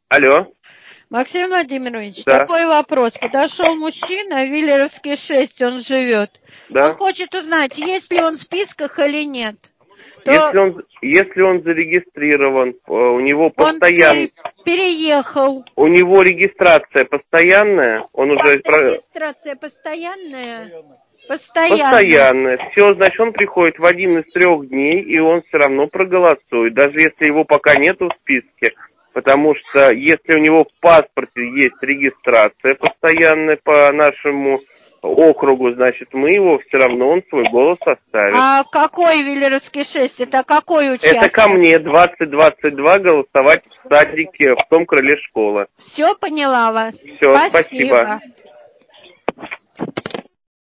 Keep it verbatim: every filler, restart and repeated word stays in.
Алло. Максим Владимирович, Да. такой вопрос. Подошел мужчина, Виллеровский шесть, он живет. Да. Он хочет узнать, есть ли он в списках или нет. То Если он, если он зарегистрирован, э, у него он постоянно... переехал. У него регистрация постоянная, он уже... Как регистрация постоянная? Постоянная. Постоянная. Все, значит, он приходит в один из трех дней, и он все равно проголосует, даже если его пока нету в списке. Потому что если у него в паспорте есть регистрация постоянная по нашему округу, значит, мы его все равно, он свой голос оставит. А какой Виллеровский шесть? Это какой участок? Это ко мне, двадцать двадцать два, голосовать в садике, в том крыле школы. Все поняла вас. Все, Спасибо. спасибо.